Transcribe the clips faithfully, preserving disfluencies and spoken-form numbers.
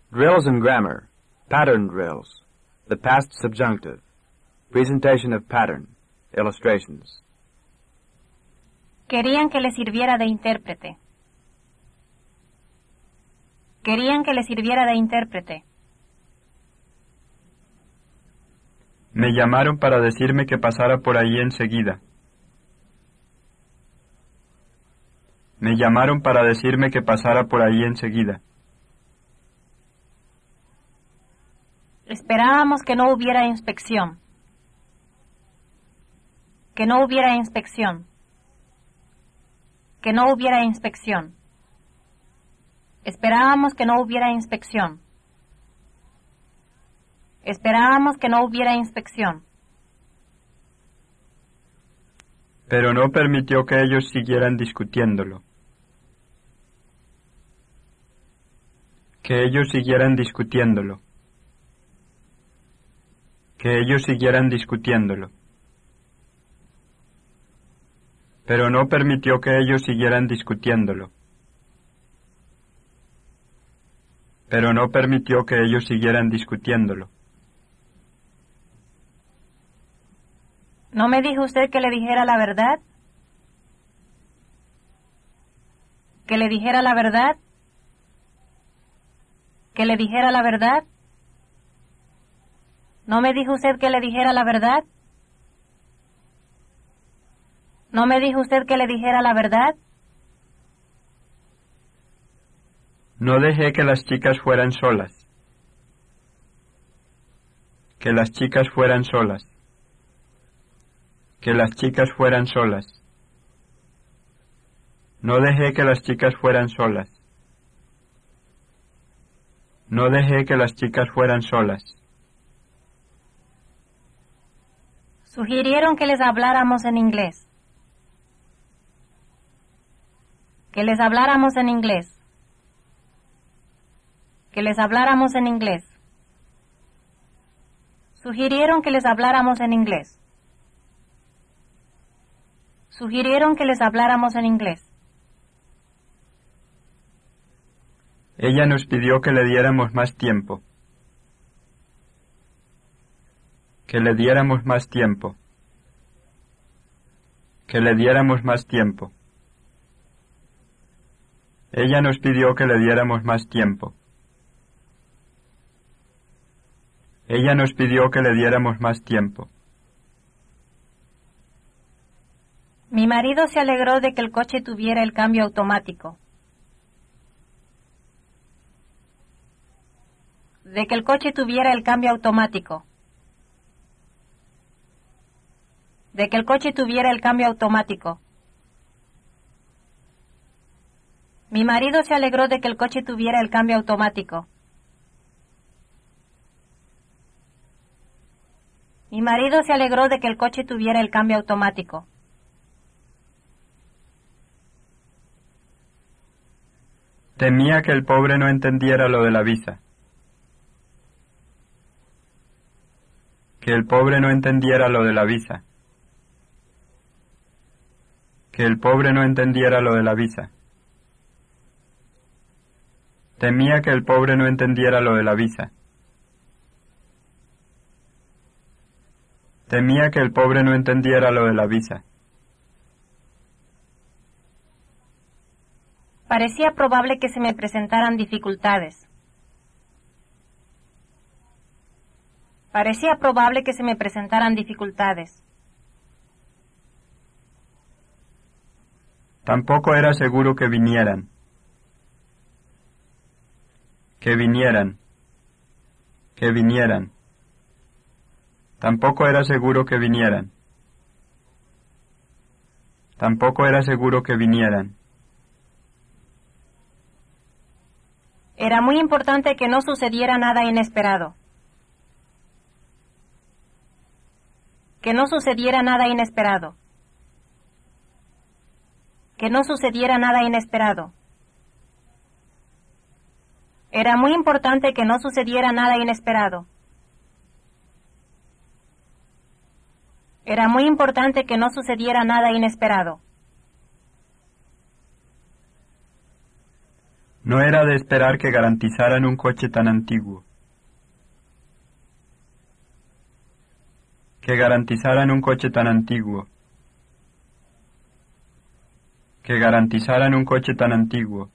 Drills in grammar. Pattern drills. The past subjunctive. Presentation of pattern. Illustrations. Querían que le sirviera de intérprete. Querían que le sirviera de intérprete. Me llamaron para decirme que pasara por ahí enseguida. Me llamaron para decirme que pasara por ahí enseguida. Esperábamos que no hubiera inspección. Que no hubiera inspección. Que no hubiera inspección. Esperábamos que no hubiera inspección. Esperábamos que no hubiera inspección. Pero no permitió que ellos siguieran discutiéndolo. Que ellos siguieran discutiéndolo. Que ellos siguieran discutiéndolo. Pero no permitió que ellos siguieran discutiéndolo. Pero no permitió que ellos siguieran discutiéndolo. ¿No me dijo usted que le dijera la verdad? ¿Que le dijera la verdad? ¿Que le dijera la verdad? ¿No me dijo usted que le dijera la verdad? ¿No me dijo usted que le dijera la verdad? No dejé que las chicas fueran solas. Que las chicas fueran solas. Que las chicas fueran solas. No dejé que las chicas fueran solas. No dejé que las chicas fueran solas. Sugirieron que les habláramos en inglés. Que les habláramos en inglés. Que les habláramos en inglés. Sugirieron que les habláramos en inglés. Sugirieron que les habláramos en inglés. Ella nos pidió que le diéramos más tiempo. Que le diéramos más tiempo. Que le diéramos más tiempo. Ella nos pidió que le diéramos más tiempo. Ella nos pidió que le diéramos más tiempo. Mi marido se alegró de que el coche tuviera el cambio automático. De que el coche tuviera el cambio automático. De que el coche tuviera el cambio automático. Mi marido se alegró de que el coche tuviera el cambio automático. Mi marido se alegró de que el coche tuviera el cambio automático. Temía que el pobre no entendiera lo de la visa. Que el pobre no entendiera lo de la visa. Que el pobre no entendiera lo de la visa. Temía que el pobre no entendiera lo de la visa. Temía que el pobre no entendiera lo de la visa. Parecía probable que se me presentaran dificultades. Parecía probable que se me presentaran dificultades. Tampoco era seguro que vinieran. Que vinieran. Que vinieran. Tampoco era seguro que vinieran. Tampoco era seguro que vinieran. Era muy importante que no sucediera nada inesperado. Que no sucediera nada inesperado. Que no sucediera nada inesperado. Era muy importante que no sucediera nada inesperado. Era muy importante que no sucediera nada inesperado. No era de esperar que garantizaran un coche tan antiguo. Que garantizaran un coche tan antiguo. Que garantizaran un coche tan antiguo.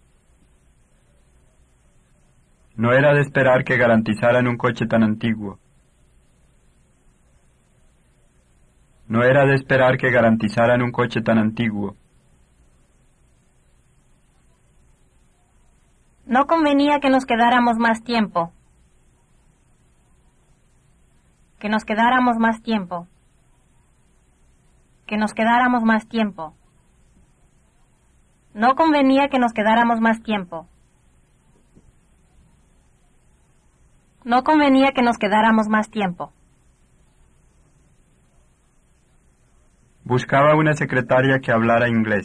No era de esperar que garantizaran un coche tan antiguo. No era de esperar que garantizaran un coche tan antiguo. No convenía que nos quedáramos más tiempo. Que nos quedáramos más tiempo. Que nos quedáramos más tiempo. No convenía que nos quedáramos más tiempo. No convenía que nos quedáramos más tiempo. Buscaba una secretaria que hablara inglés.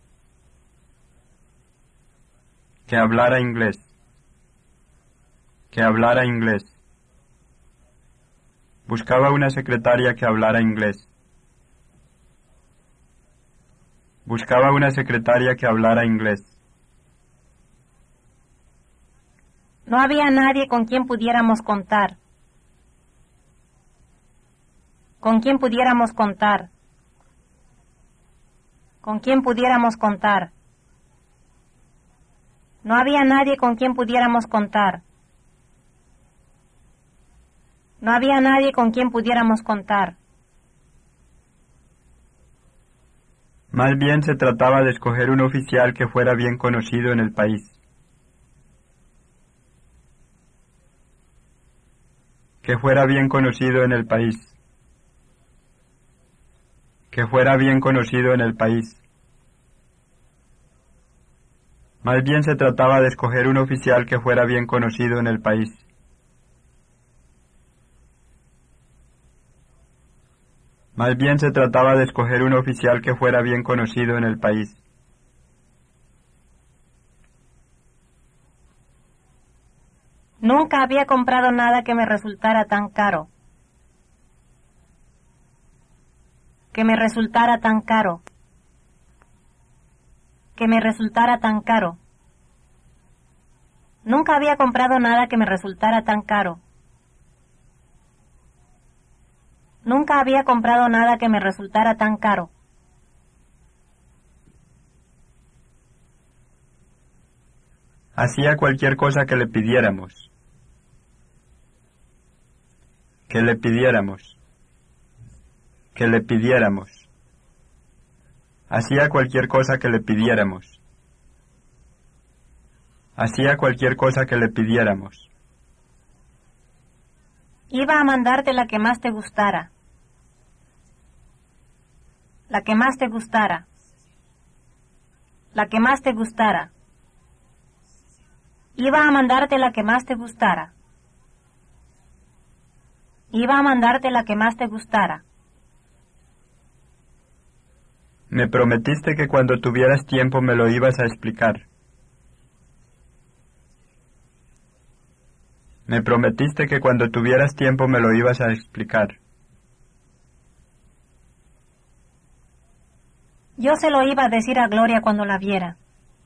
Que hablara inglés. Que hablara inglés. Buscaba una secretaria que hablara inglés. Buscaba una secretaria que hablara inglés. No había nadie con quien pudiéramos contar. Con quien pudiéramos contar. Con quien pudiéramos contar. No había nadie con quien pudiéramos contar. No había nadie con quien pudiéramos contar. Más bien se trataba de escoger un oficial que fuera bien conocido en el país. Que fuera bien conocido en el país. Que fuera bien conocido en el país. Más bien se trataba de escoger un oficial que fuera bien conocido en el país. Más bien se trataba de escoger un oficial que fuera bien conocido en el país. Nunca había comprado nada que me resultara tan caro. Que me resultara tan caro. Que me resultara tan caro. Nunca había comprado nada que me resultara tan caro. Nunca había comprado nada que me resultara tan caro. Hacía cualquier cosa que le pidiéramos. Que le pidiéramos. Que le pidiéramos. Hacía cualquier cosa que le pidiéramos. Hacía cualquier cosa que le pidiéramos. Iba a mandarte la que más te gustara. La que más te gustara. La que más te gustara. Iba a mandarte la que más te gustara. Iba a mandarte la que más te gustara. Me prometiste que cuando tuvieras tiempo me lo ibas a explicar. Me prometiste que cuando tuvieras tiempo me lo ibas a explicar. Yo se lo iba a decir a Gloria cuando la viera.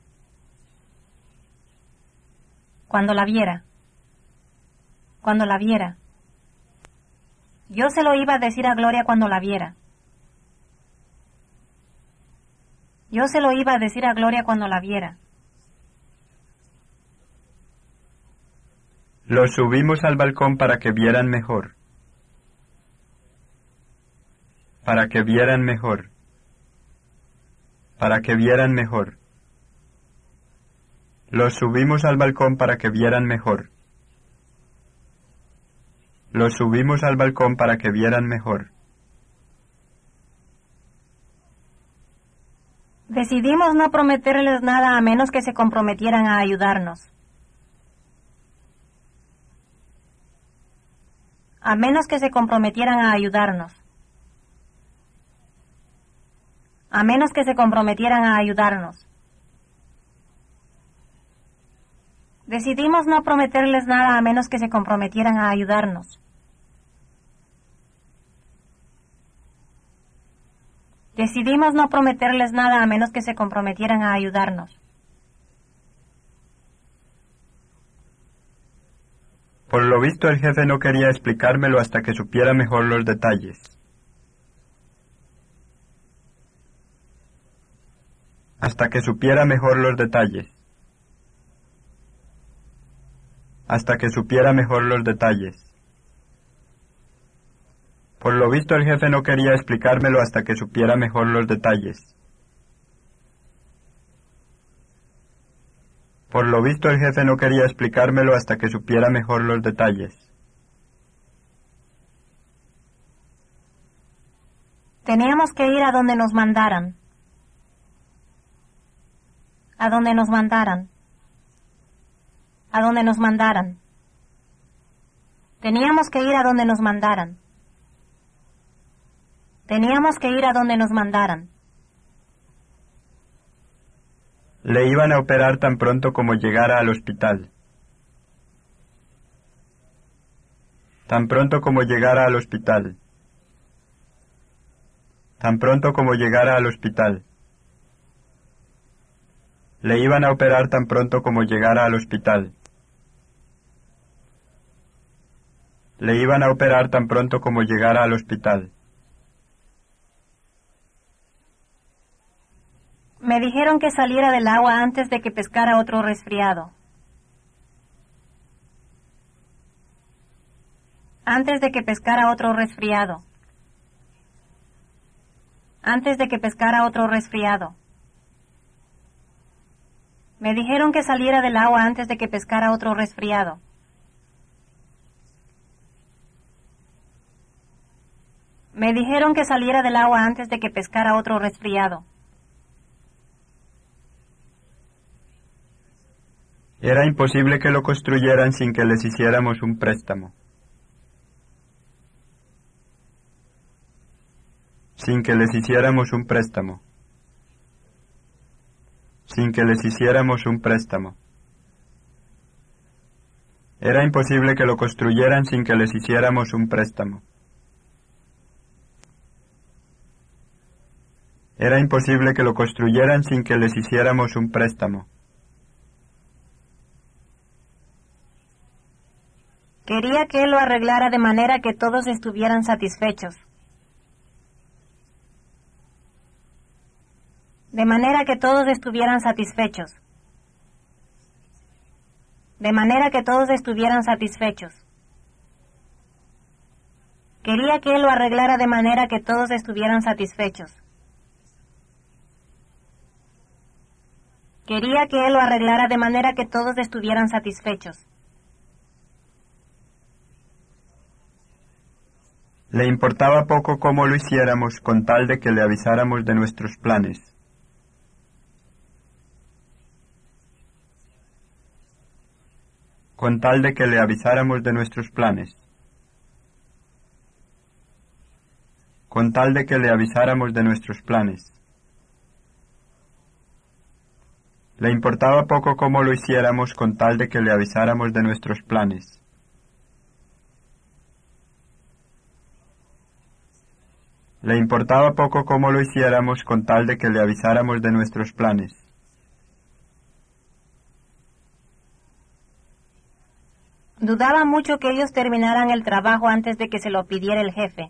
Cuando la viera. Cuando la viera. Yo se lo iba a decir a Gloria cuando la viera. Yo se lo iba a decir a Gloria cuando la viera. Los subimos al balcón para que vieran mejor. Para que vieran mejor. Para que vieran mejor. Los subimos al balcón para que vieran mejor. Los subimos al balcón para que vieran mejor. Decidimos no prometerles nada a menos que se comprometieran a ayudarnos. A menos que se comprometieran a ayudarnos. A menos que se comprometieran a ayudarnos. Decidimos no prometerles nada a menos que se comprometieran a ayudarnos. Decidimos no prometerles nada a menos que se comprometieran a ayudarnos. Por lo visto el jefe no quería explicármelo hasta que supiera mejor los detalles. Hasta que supiera mejor los detalles. Hasta que supiera mejor los detalles. Por lo visto el jefe no quería explicármelo hasta que supiera mejor los detalles. Por lo visto el jefe no quería explicármelo hasta que supiera mejor los detalles. Teníamos que ir a donde nos mandaran. A donde nos mandaran. A donde nos mandaran. Teníamos que ir a donde nos mandaran. Teníamos que ir a donde nos mandaran. Le iban a operar tan pronto como llegara al hospital. Tan pronto como llegara al hospital. Tan pronto como llegara al hospital. Le iban a operar tan pronto como llegara al hospital. Le iban a operar tan pronto como llegara al hospital. Me dijeron que saliera del agua antes de que pescara otro resfriado. Antes de que pescara otro resfriado. Antes de que pescara otro resfriado. Me dijeron que saliera del agua antes de que pescara otro resfriado. Me dijeron que saliera del agua antes de que pescara otro resfriado. Era imposible que lo construyeran sin que les hiciéramos un préstamo. Sin que les hiciéramos un préstamo. Sin que les hiciéramos un préstamo. Era imposible que lo construyeran sin que les hiciéramos un préstamo. Era imposible que lo construyeran sin que les hiciéramos un préstamo. Quería que él lo arreglara de manera que todos estuvieran satisfechos. De manera que todos estuvieran satisfechos. De manera que todos estuvieran satisfechos. Quería que él lo arreglara de manera que todos estuvieran satisfechos. Quería que él lo arreglara de manera que todos estuvieran satisfechos. Le importaba poco cómo lo hiciéramos con tal de que le avisáramos de nuestros planes. Con tal de que le avisáramos de nuestros planes. Con tal de que le avisáramos de nuestros planes. Le importaba poco cómo lo hiciéramos con tal de que le avisáramos de nuestros planes. Le importaba poco cómo lo hiciéramos con tal de que le avisáramos de nuestros planes. Dudaba mucho que ellos terminaran el trabajo antes de que se lo pidiera el jefe.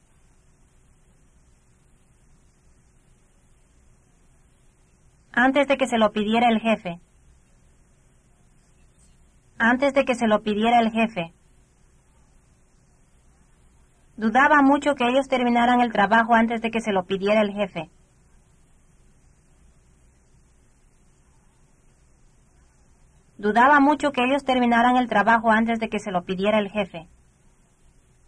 Antes de que se lo pidiera el jefe. Antes de que se lo pidiera el jefe. Dudaba mucho que ellos terminaran el trabajo antes de que se lo pidiera el jefe. Dudaba mucho que ellos terminaran el trabajo antes de que se lo pidiera el jefe.